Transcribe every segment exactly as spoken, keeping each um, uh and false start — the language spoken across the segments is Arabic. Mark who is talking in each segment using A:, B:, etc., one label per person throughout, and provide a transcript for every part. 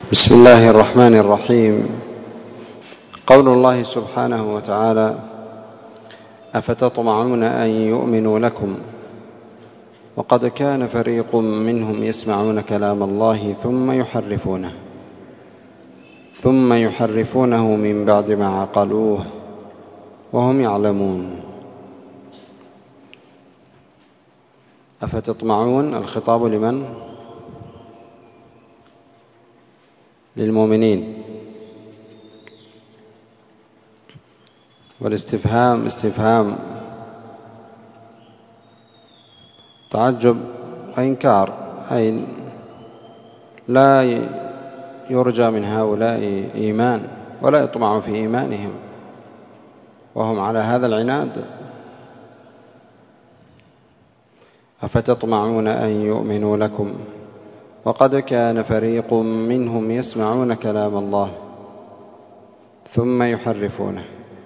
A: بسم الله الرحمن الرحيم. قول الله سبحانه وتعالى: أفتطمعون أن يؤمنوا لكم وقد كان فريق منهم يسمعون كلام الله ثم يحرفونه ثم يحرفونه من بعد ما عقلوه وهم يعلمون. أفتطمعون الخطاب لمن؟ للمؤمنين، والاستفهام استفهام تعجب وإنكار، أي لا يرجى من هؤلاء إيمان ولا يطمع في إيمانهم وهم على هذا العناد. أفتطمعون أن يؤمنوا لكم وقد كان فريق منهم يسمعون كلام الله ثم يحرفونه.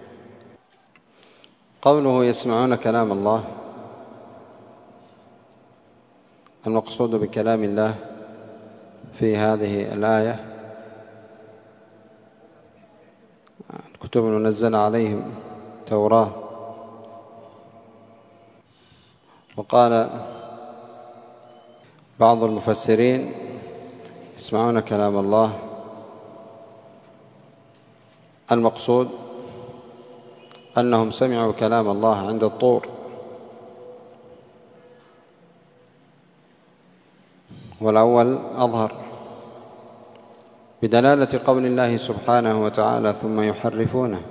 A: قوله يسمعون كلام الله، المقصود بكلام الله في هذه الآية كتب نزل عليهم توراة. وقال بعض المفسرين يسمعون كلام الله المقصود أنهم سمعوا كلام الله عند الطور، والأول أظهر بدلالة قول الله سبحانه وتعالى: ثم يحرفونه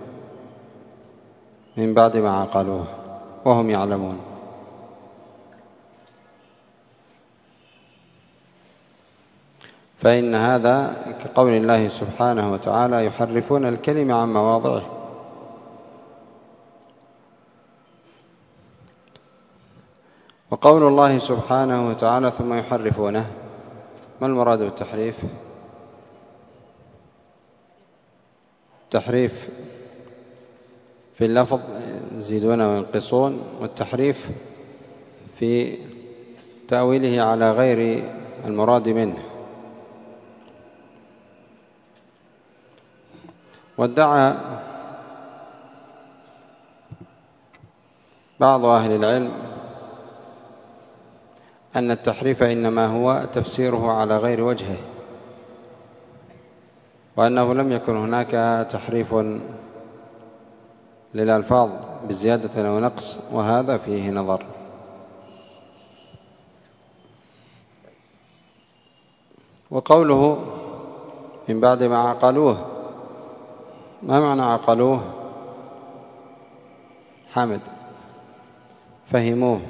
A: من بعد ما عقلوه وهم يعلمون. فإن هذا كقول الله سبحانه وتعالى: يحرفون الكلمة عن مواضعه. وقول الله سبحانه وتعالى: ثم يحرفونه، ما المراد بالتحريف؟ التحريف في اللفظ يزيدون وينقصون، والتحريف في تأويله على غير المراد منه. وادعى بعض أهل العلم أن التحريف إنما هو تفسيره على غير وجهه، وأنه لم يكن هناك تحريف للألفاظ بزيادة أو نقص، وهذا فيه نظر. وقوله من بعد ما عقلوه، ما معنى عقلوه؟ حمد فهموه،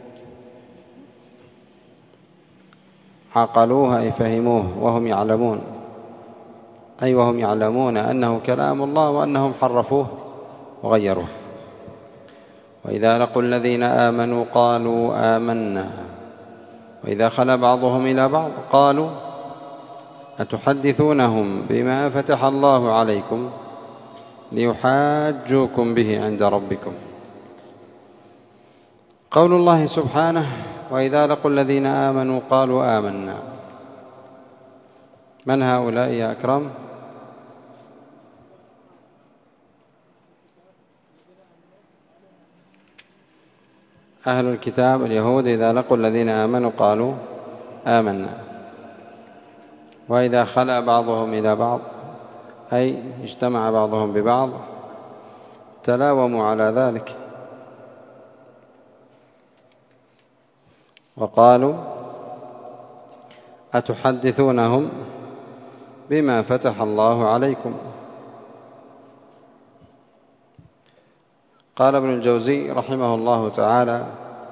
A: عقلوه أي فهموه وهم يعلمون، أي وهم يعلمون أنه كلام الله وأنهم حرفوه وغيروه. وإذا لقوا الذين آمنوا قالوا آمنا وإذا خلا بعضهم إلى بعض قالوا أتحدثونهم بما فتح الله عليكم ليحاجوكم به عند ربكم. قول الله سبحانه: وإذا لقوا الذين آمنوا قالوا آمنا، من هؤلاء يا أكرم؟ أهل الكتاب اليهود، إذا لقوا الذين آمنوا قالوا آمنا. وإذا خلا بعضهم إلى بعض أي اجتمع بعضهم ببعض تلاوموا على ذلك وقالوا أتحدثونهم بما فتح الله عليكم. قال ابن الجوزي رحمه الله تعالى: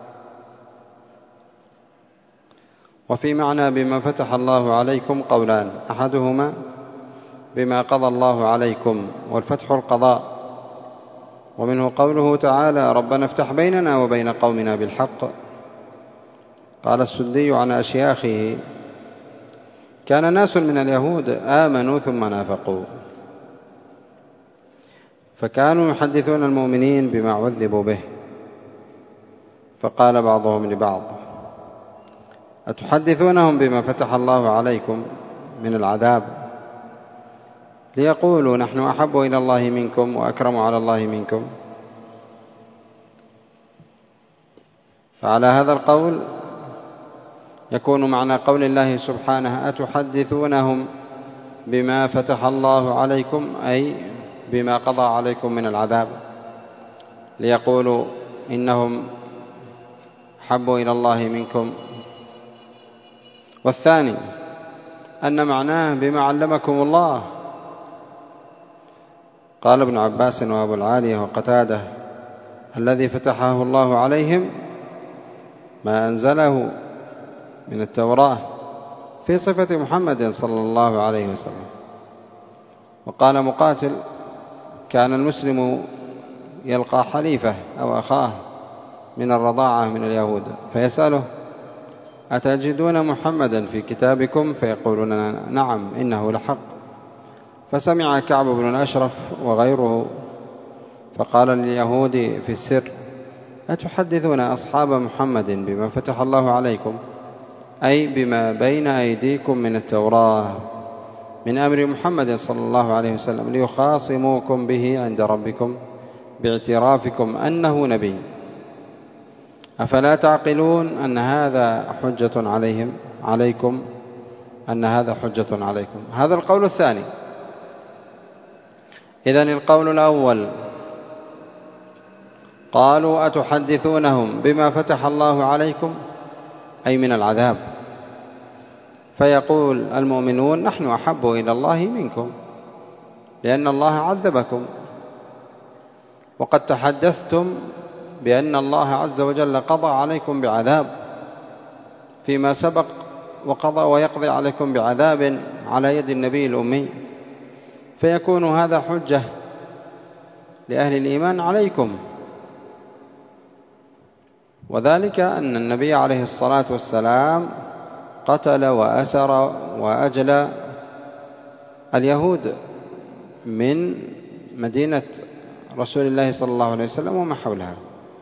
A: وفي معنى بما فتح الله عليكم قولان، أحدهما بما قضى الله عليكم، والفتح القضاء، ومنه قوله تعالى: ربنا افتح بيننا وبين قومنا بالحق. قال السدي عن أشياخه: كان ناس من اليهود آمنوا ثم نافقوا، فكانوا يحدثون المؤمنين بما عذبوا به، فقال بعضهم لبعض: أتحدثونهم بما فتح الله عليكم من العذاب ليقولوا نحن أحب إلى الله منكم وأكرم على الله منكم. فعلى هذا القول يكون معنى قول الله سبحانه أتحدثونهم بما فتح الله عليكم، أي بما قضى عليكم من العذاب، ليقولوا إنهم أحب إلى الله منكم. والثاني أن معناه بما علمكم الله. قال ابن عباس وأبو العالية وقتادة الذي فتحه الله عليهم ما أنزله من التوراة في صفة محمد صلى الله عليه وسلم. وقال مقاتل كان المسلم يلقى حليفه أو أخاه من الرضاعة من اليهود فيسأله أتجدون محمدا في كتابكم؟ فيقولون نعم إنه لحق. فسمع كعب بن الأشرف وغيره فقال لليهود في السر أتحدثون أصحاب محمد بما فتح الله عليكم، أي بما بين أيديكم من التوراة من أمر محمد صلى الله عليه وسلم ليخاصموكم به عند ربكم باعترافكم أنه نبي، أفلا تعقلون أن هذا حجة عليهم عليكم أن هذا حجة عليكم. هذا القول الثاني. إذن القول الأول قالوا أتحدثونهم بما فتح الله عليكم أي من العذاب، فيقول المؤمنون نحن أحب إلى الله منكم لأن الله عذبكم، وقد تحدثتم بأن الله عز وجل قضى عليكم بعذاب فيما سبق وقضى ويقضي عليكم بعذاب على يد النبي الأمي، فيكون هذا حجة لأهل الإيمان عليكم. وذلك أن النبي عليه الصلاة والسلام قتل وأسر وأجلى اليهود من مدينة رسول الله صلى الله عليه وسلم وما حولها.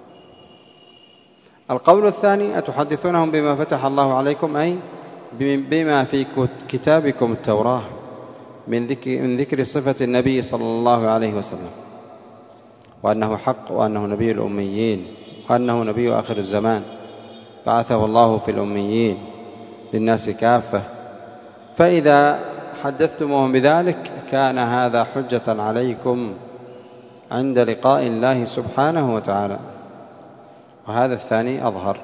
A: القول الثاني أتحدثونهم بما فتح الله عليكم أي بما في كتابكم التوراة من ذكر, من ذكر صفة النبي صلى الله عليه وسلم وأنه حق وأنه نبي الأميين وأنه نبي آخر الزمان بعثه الله في الأميين للناس كافة. فإذا حدثتموهم بذلك كان هذا حجة عليكم عند لقاء الله سبحانه وتعالى، وهذا الثاني أظهر.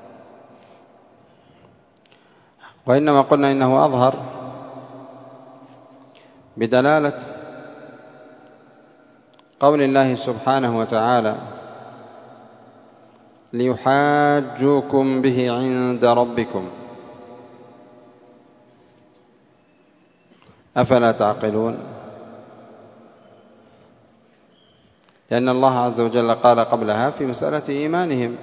A: وإنما قلنا إنه أظهر بدلالة قول الله سبحانه وتعالى ليحاجوكم به عند ربكم أفلا تعقلون، لأن الله عز وجل قال قبلها في مسألة إيمانهم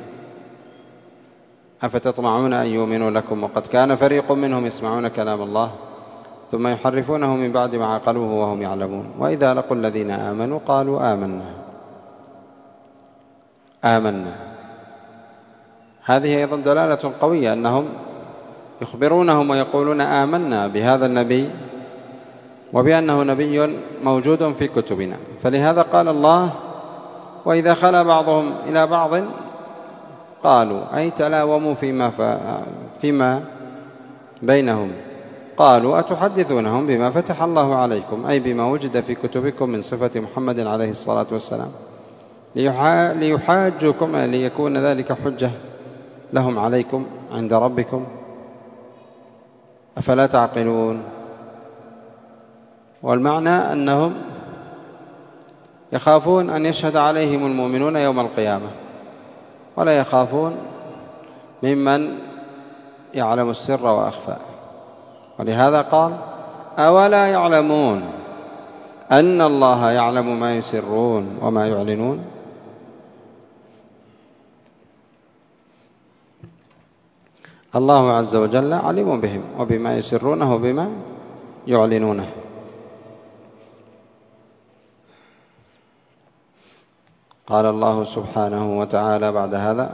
A: أفتطمعون أن يؤمنوا لكم وقد كان فريق منهم يسمعون كلام الله ثم يحرفونه من بعد ما عقلوه وهم يعلمون وإذا لقوا الذين آمنوا قالوا آمنا آمنا. هذه أيضا دلالة قوية أنهم يخبرونهم ويقولون آمنا بهذا النبي وبأنه نبي موجود في كتبنا. فلهذا قال الله وإذا خلا بعضهم إلى بعض قالوا أي تلاوموا فيما, فيما بينهم قالوا أتحدثونهم بما فتح الله عليكم أي بما وجد في كتبكم من صفة محمد عليه الصلاة والسلام ليحاجوكم ليكون ذلك حجة لهم عليكم عند ربكم أفلا تعقلون. والمعنى أنهم يخافون أن يشهد عليهم المؤمنون يوم القيامة ولا يخافون ممن يعلم السر وأخفى. ولهذا قال أولا يعلمون أن الله يعلم ما يسرون وما يعلنون. الله عز وجل عليم بهم وبما يسرونه وبما يعلنونه. قال الله سبحانه وتعالى بعد هذا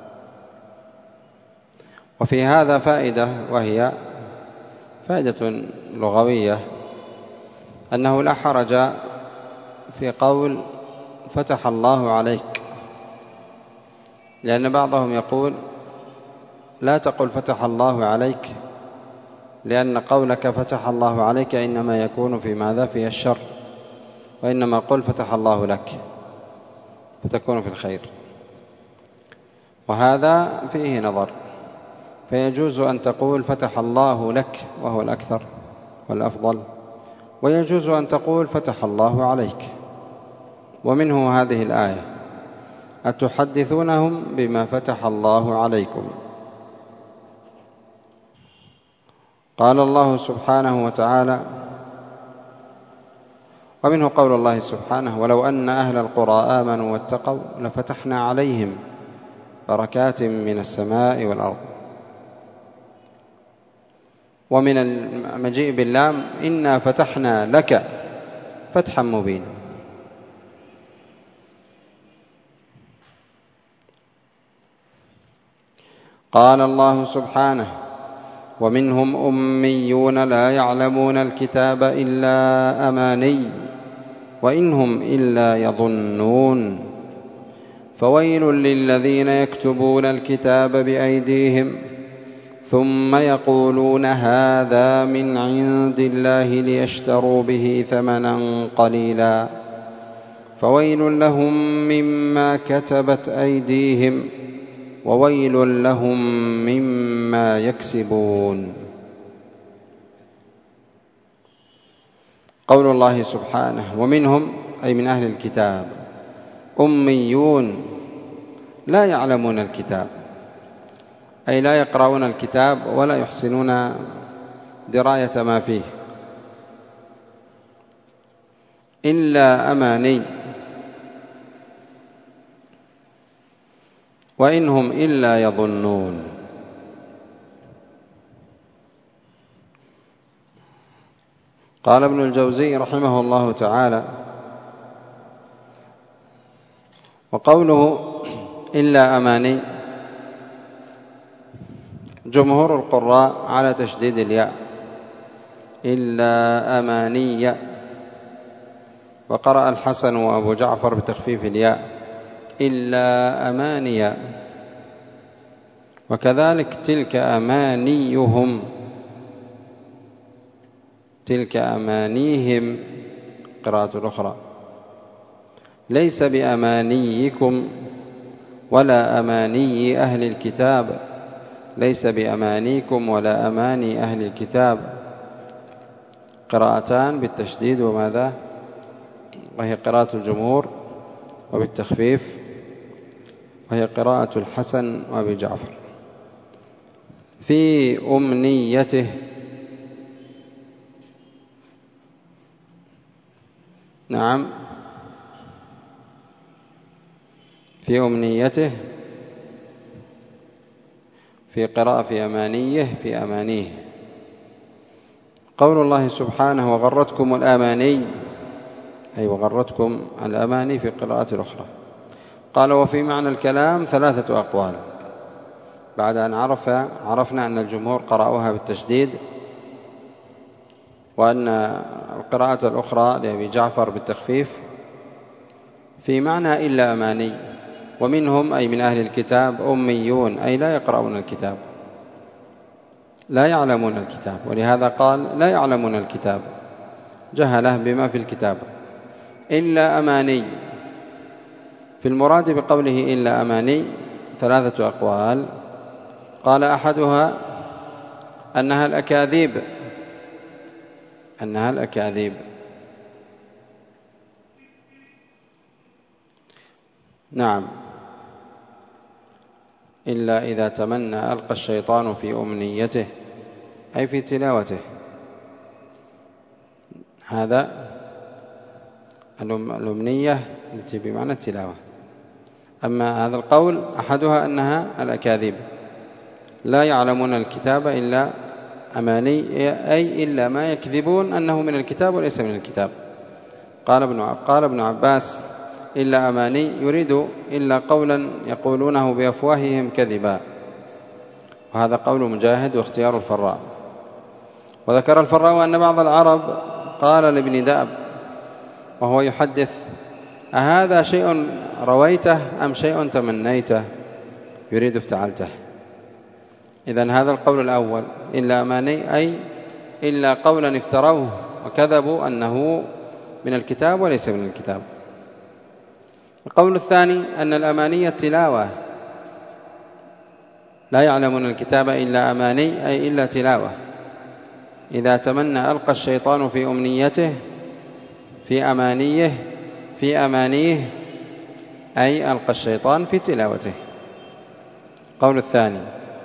A: وفي هذا فائدة وهي فائدة لغوية أنه لا حرج في قول فتح الله عليك، لأن بعضهم يقول لا تقل فتح الله عليك، لأن قولك فتح الله عليك إنما يكون في ماذا؟ في الشر، وإنما قل فتح الله لك فتكون في الخير، وهذا فيه نظر. فيجوز أن تقول فتح الله لك وهو الأكثر والأفضل، ويجوز أن تقول فتح الله عليك. ومنه هذه الآية: أتحدثونهم بما فتح الله عليكم. قال الله سبحانه وتعالى: ومنه قول الله سبحانه: ولو أن أهل القرى آمنوا واتقوا لفتحنا عليهم بركات من السماء والأرض. ومن المجيء باللام: إنا فتحنا لك فتحا مبينا. قال الله سبحانه: ومنهم أميون لا يعلمون الكتاب إلا أماني وإنهم إلا يظنون فويل للذين يكتبون الكتاب بأيديهم ثم يقولون هذا من عند الله ليشتروا به ثمنا قليلا فويل لهم مما كتبت أيديهم وويل لهم مما يكسبون. قول الله سبحانه: ومنهم أي من أهل الكتاب أميون لا يعلمون الكتاب، أي لا يقرؤون الكتاب ولا يحسنون دراية ما فيه، إلا أماني وإنهم إلا يظنون. قال ابن الجوزي رحمه الله تعالى: وقوله إلا أماني جمهور القراء على تشديد الياء إلا أماني، وقرأ الحسن وأبو جعفر بتخفيف الياء إلا أماني، وكذلك تلك أمانيهم تلك أمانيهم قراءة الأخرى ليس بأمانيكم ولا أماني أهل الكتاب ليس بأمانيكم ولا أماني أهل الكتاب، قراءتان بالتشديد وماذا، وهي قراءة الجمهور، وبالتخفيف وهي قراءة الحسن وأبي جعفر. في أمنيته نعم في أمنيته، في قراءة في أمانيه في أمانيه. قول الله سبحانه: وغرتكم الأماني، أي وغرتكم الأماني في قراءة الأخرى. قال: وفي معنى الكلام ثلاثة أقوال، بعد أن عرف عرفنا أن الجمهور قرأوها بالتشديد، وأن القراءة الأخرى لأبي جعفر بالتخفيف. في معنى إلا أماني، ومنهم أي من أهل الكتاب أميون، أي لا يقرؤون الكتاب لا يعلمون الكتاب، ولهذا قال لا يعلمون الكتاب، جهله بما في الكتاب. إلا أماني، في المراد بقوله إلا أماني ثلاثة أقوال. قال أحدها أنها الأكاذيب أنها الأكاذيب نعم، إلا إذا تمنى ألقى الشيطان في أمنيته، أي في تلاوته. هذا الأمنية التي بمعنى التلاوة. أما هذا القول أحدها أنها الأكاذيب، لا يعلمون الكتاب إلا أماني، أي إلا ما يكذبون أنه من الكتاب وليس من الكتاب. قال ابن قال ابن عباس: إلا أماني يريد إلا قولا يقولونه بأفواههم كذبا، وهذا قول مجاهد واختيار الفراء. وذكر الفراء أن بعض العرب قال لابن دأب وهو يحدث: أهذا شيء رويته أم شيء تمنيته؟ يريد افتعلته. إذن هذا القول الأول إلا أماني، أي إلا قولا افتروه وكذبوا أنه من الكتاب وليس من الكتاب. القول الثاني أن الأماني التلاوة، لا يعلمون الكتاب إلا أماني، أي إلا تلاوة. إذا تمنى ألقى الشيطان في أمنيته في أمانيه في أمانيه أي ألقى الشيطان في تلاوته. القول الثاني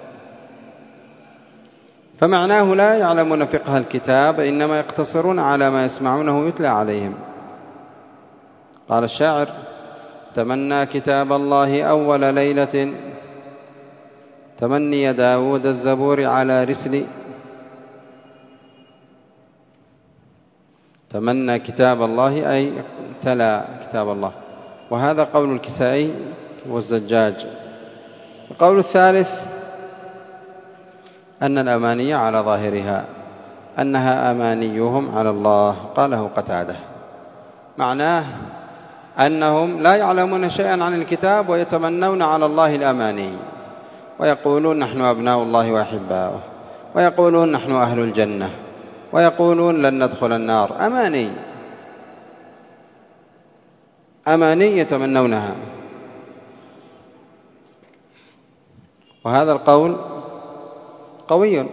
A: فمعناه لا يعلمون فقه الكتاب، إنما يقتصرون على ما يسمعونه يتلى عليهم. قال الشاعر: تمنى كتاب الله أول ليلة، تمني داود الزبور على رسل. تمنى كتاب الله أي تلا كتاب الله، وهذا قول الكسائي والزجاج. القول الثالث أن الأماني على ظاهرها أنها أمانيهم على الله، قاله قتادة، معناه أنهم لا يعلمون شيئا عن الكتاب ويتمنون على الله الأماني، ويقولون نحن أبناء الله وأحباؤه، ويقولون نحن أهل الجنة، ويقولون لن ندخل النار. أماني أماني يتمنونها. وهذا القول قوي.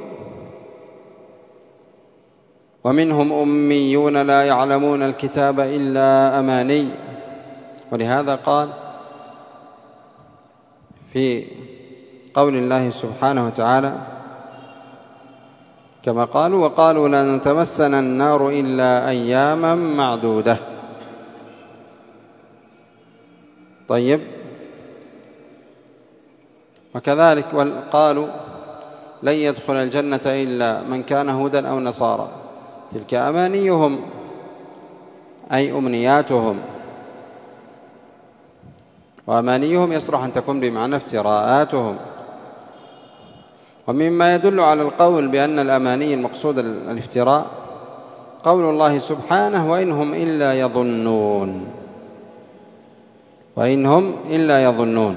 A: ومنهم أميون لا يعلمون الكتاب إلا أماني، ولهذا قال في قول الله سبحانه وتعالى كما قالوا: وقالوا لن تمسنا النار إلا أياما معدودة. طيب، وكذلك قالوا لن يدخل الجنة إلا من كان هودا أو نصارى. تلك أمانيهم أي أمنياتهم، وأمانيهم يصلح أن تكون بمعنى افتراءاتهم. ومما يدل على القول بأن الأماني المقصود الافتراء قول الله سبحانه: وإنهم إلا يظنون. وإنهم إلا يظنون،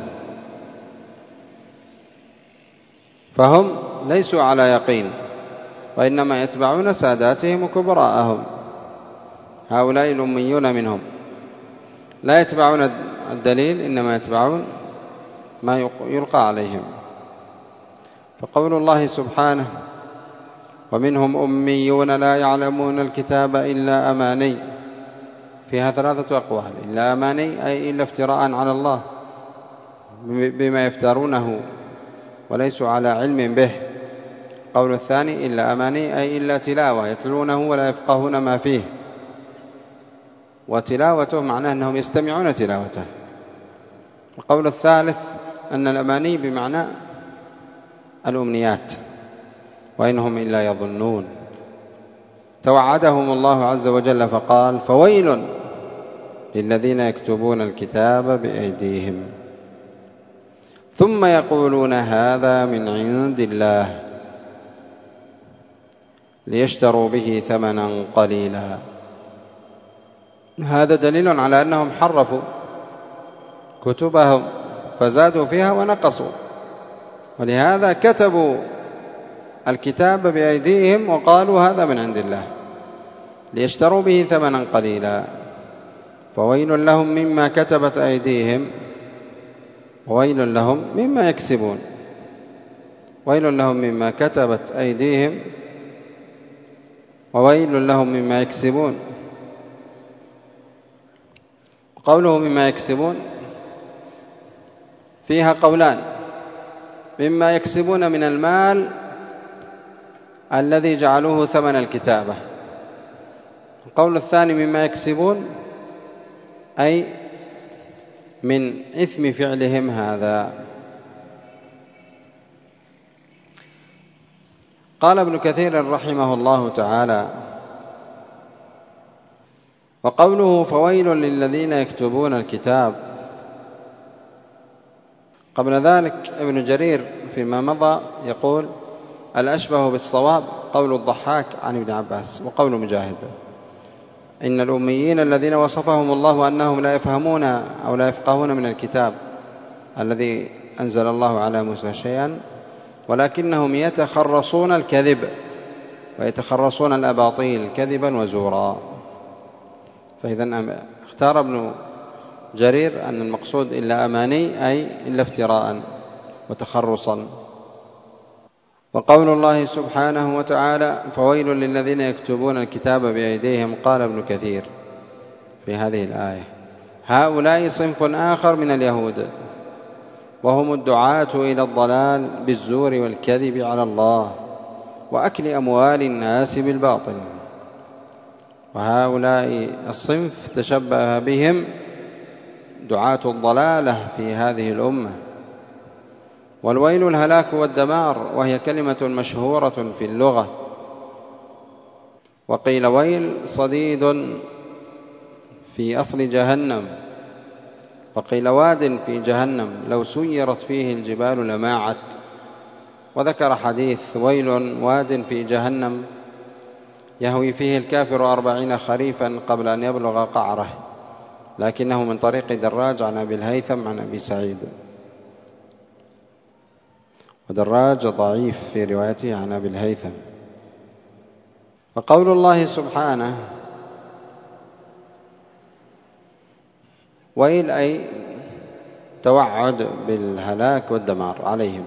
A: فهم ليسوا على يقين، وإنما يتبعون ساداتهم وكبراءهم. هؤلاء الأميون منهم لا يتبعون الدليل، إنما يتبعون ما يلقى عليهم. فقول الله سبحانه: ومنهم أميون لا يعلمون الكتاب إلا أماني، فيها ثلاثة أقوال: إلا أماني أي إلا افتراء على الله بما يفترونه وليسوا على علم به. قول الثاني: إلا أماني أي إلا تلاوة يتلونه ولا يفقهون ما فيه، وتلاوته معناه أنهم يستمعون تلاوته. القول الثالث أن الأماني بمعنى الأمنيات، وإنهم إلا يظنون. توعدهم الله عز وجل فقال: فويل للذين يكتبون الكتاب بأيديهم ثم يقولون هذا من عند الله ليشتروا به ثمنا قليلا. هذا دليل على أنهم حرفوا كتبهم فزادوا فيها ونقصوا، ولهذا كتبوا الكتاب بأيديهم وقالوا هذا من عند الله ليشتروا به ثمنا قليلا. فويل لهم مما كتبت أيديهم وويل لهم مما يكسبون. ويل لهم مما كتبت أيديهم وويل لهم مما يكسبون. قوله مما يكسبون فيها قولان: مما يكسبون من المال الذي جعلوه ثمن الكتابة. القول الثاني: مما يكسبون أي من إثم فعلهم هذا. قال ابن كثير رحمه الله تعالى: وقوله فويل للذين يكتبون الكتاب، قبل ذلك ابن جرير فيما مضى يقول: الأشبه بالصواب قول الضحاك عن ابن عباس وقول مجاهد. إن الأميين الذين وصفهم الله أنهم لا يفهمون أو لا يفقهون من الكتاب الذي أنزل الله على موسى شيئا، ولكنهم يتخرصون الكذب ويتخرصون الأباطيل كذبا وزورا. فإذا اختار ابن جرير أن المقصود إلا أماني أي إلا افتراء وتخرصا. وقول الله سبحانه وتعالى فويل للذين يكتبون الكتاب بأيديهم، قال ابن كثير في هذه الآية هؤلاء صنف آخر من اليهود، وهم الدعاة إلى الضلال بالزور والكذب على الله وأكل أموال الناس بالباطل. وهؤلاء الصنف تشبه بهم دعاة الضلالة في هذه الأمة. والويل الهلاك والدمار، وهي كلمة مشهورة في اللغة. وقيل ويل صديد في أصل جهنم، وقيل واد في جهنم لو سيرت فيه الجبال لماعت. وذكر حديث ويل واد في جهنم يهوي فيه الكافر أربعين خريفا قبل أن يبلغ قعره، لكنه من طريق دراج عن أبي الهيثم عن أبي سعيد، ودراج ضعيف في روايته عن أبي الهيثم. وقول الله سبحانه ويل أي توعد بالهلاك والدمار عليهم.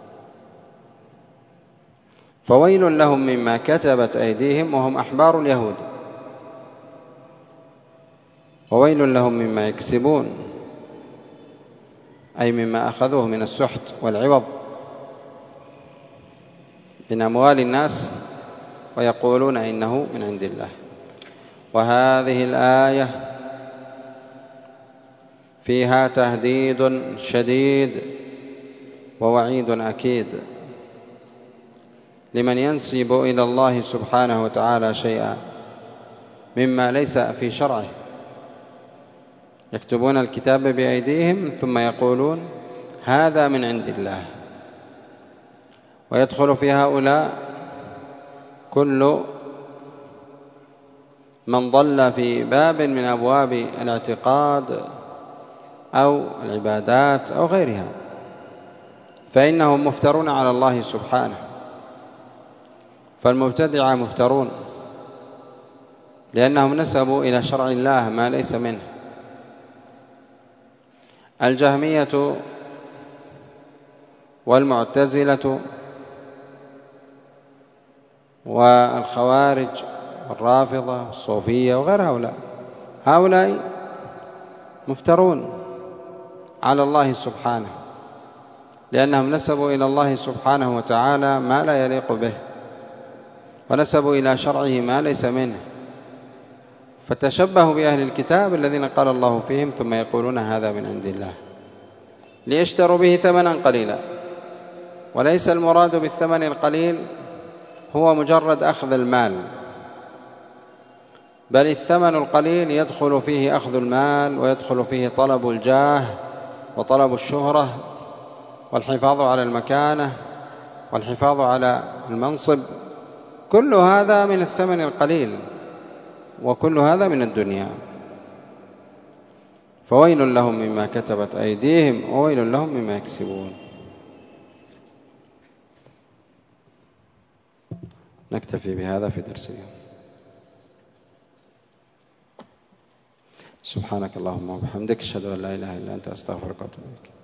A: فويل لهم مما كتبت أيديهم وهم أحبار اليهود، وويل لهم مما يكسبون أي مما أخذوه من السحت والعوض من أموال الناس ويقولون إنه من عند الله. وهذه الآية فيها تهديد شديد ووعيد أكيد لمن ينسب إلى الله سبحانه وتعالى شيئا مما ليس في شرعه. يكتبون الكتاب بأيديهم ثم يقولون هذا من عند الله. ويدخل في هؤلاء كل من ضل في باب من أبواب الاعتقاد أو العبادات أو غيرها، فإنهم مفترون على الله سبحانه. فالمبتدعة مفترون لأنهم نسبوا إلى شرع الله ما ليس منه. الجهمية والمعتزلة والخوارج والرافضة والصوفية وغير هؤلاء، هؤلاء مفترون على الله سبحانه، لأنهم نسبوا إلى الله سبحانه وتعالى ما لا يليق به، ونسبوا إلى شرعه ما ليس منه. فتشبهوا بأهل الكتاب الذين قال الله فيهم ثم يقولون هذا من عند الله ليشتروا به ثمنا قليلا. وليس المراد بالثمن القليل هو مجرد أخذ المال، بل الثمن القليل يدخل فيه أخذ المال، ويدخل فيه طلب الجاه وطلب الشهرة والحفاظ على المكانة والحفاظ على المنصب. كل هذا من الثمن القليل، وكل هذا من الدنيا. فويل لهم مما كتبت أيديهم وويل لهم مما يكسبون. نكتفي بهذا في درس اليوم. سبحانك اللهم وبحمدك، أشهد أن لا إله إلا أنت، أستغفرك وأتوب إليك.